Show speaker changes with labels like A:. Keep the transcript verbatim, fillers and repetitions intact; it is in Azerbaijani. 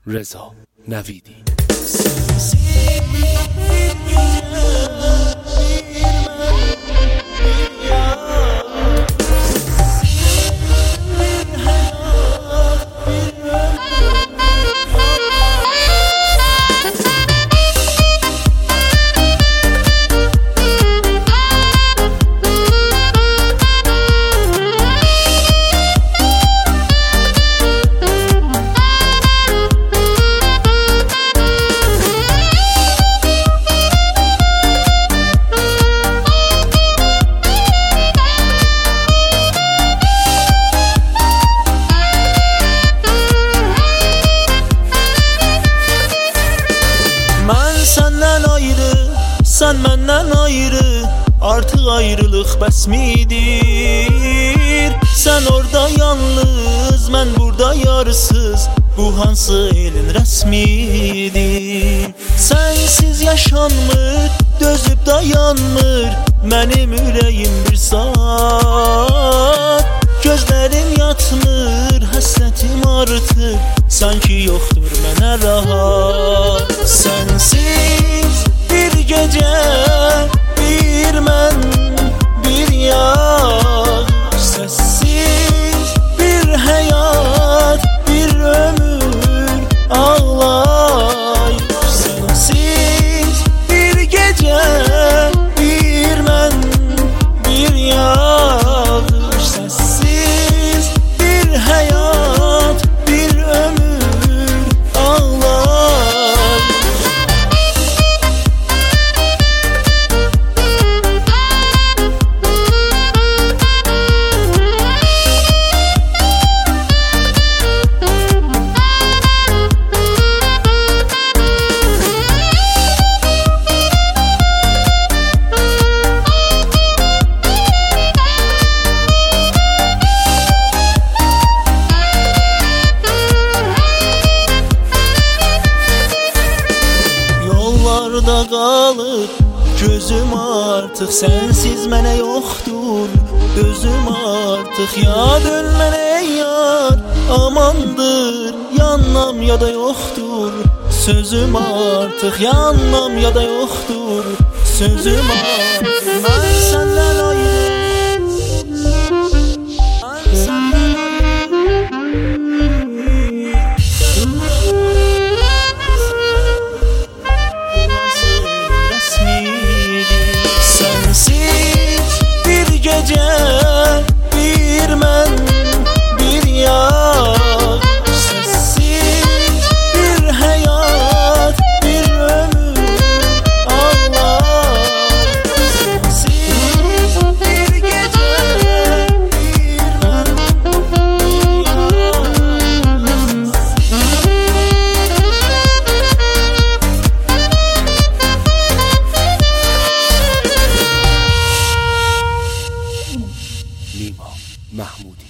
A: رضا نویدی.
B: Senden ayrı, sen benden ayrı, artık ayrılık bes midir? Sen orada yalnız, ben burada yarsız, bu hansı elin resmidir? Sensiz yaşanmır, dözüp dayanmır, benim yüreğim bir saat. Gözlerim yatmır, hasretim artır, sanki yoktur mənə rahat. Sensiz bir gece, bir mən, bir yağ, sessiz bir hayat, bir ömür ağlay. Sensiz bir gece, bir mən, bir yağ, sessiz bir hayat, bir ömür ağlay. Yollarda qalır gözüm artıq, sensiz mənə yoxdur özüm artıq. Ya dön mənə ey yar, amandır, yanmam ya da yoxdur sözüm artıq. Yanmam ya da yoxdur sözüm artıq. Mən səndən ayrı, mən səndən sensiz bir gece, bir mən, bir yağ, sessiz bir hayat, bir ömür ağlar. Sensiz bir gece, bir mən, bir yağ.
A: نیما محمودی.